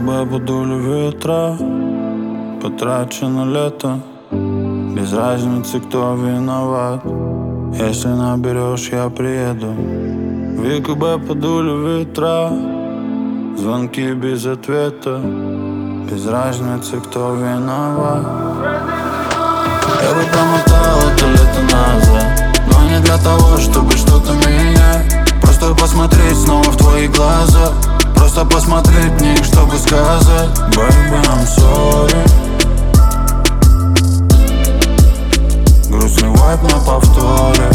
бы подули ветра, потрачено лето. Без разницы, кто виноват. Если наберешь, я приеду. ВКБ подули ветра, звонки без ответа. Без разницы, кто виноват. Я бы промотал это лето назад, но не для того, чтобы что-то менять. Просто посмотреть снова в твои глаза, просто посмотреть в них, чтобы сказать: Baby, I'm sorry. Грустный вайб на повторе.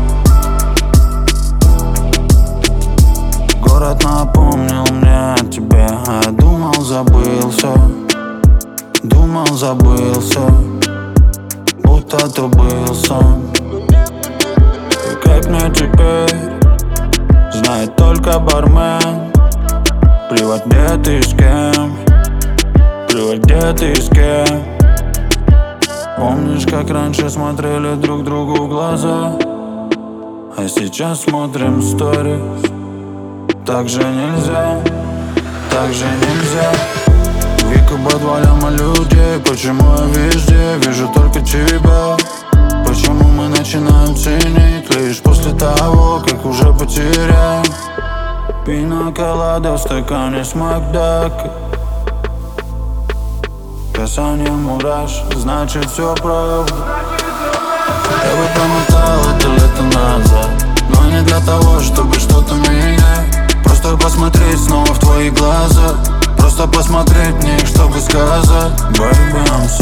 Город напомнил мне о тебе, а я думал, забылся. Думал, забылся, будто то был сон. И как мне теперь, знает только бармен. Плевать, где ты с кем, плевать, где ты с кем. Помнишь, как раньше смотрели друг другу в глаза, а сейчас смотрим сторис. Так же нельзя, так же нельзя. ВКБ 2 ляма людей. Почему я везде вижу только тебя? Почему мы начинаем ценить лишь после того, как уже потеряем? Пина-колада в стакане с Макдака. Касание мураш, значит все правда. Я бы промотал это лето назад, но не для того, чтобы что-то менять. Просто посмотреть снова в твои глаза, просто посмотреть в них, чтобы сказать: Baby, I'm sorry.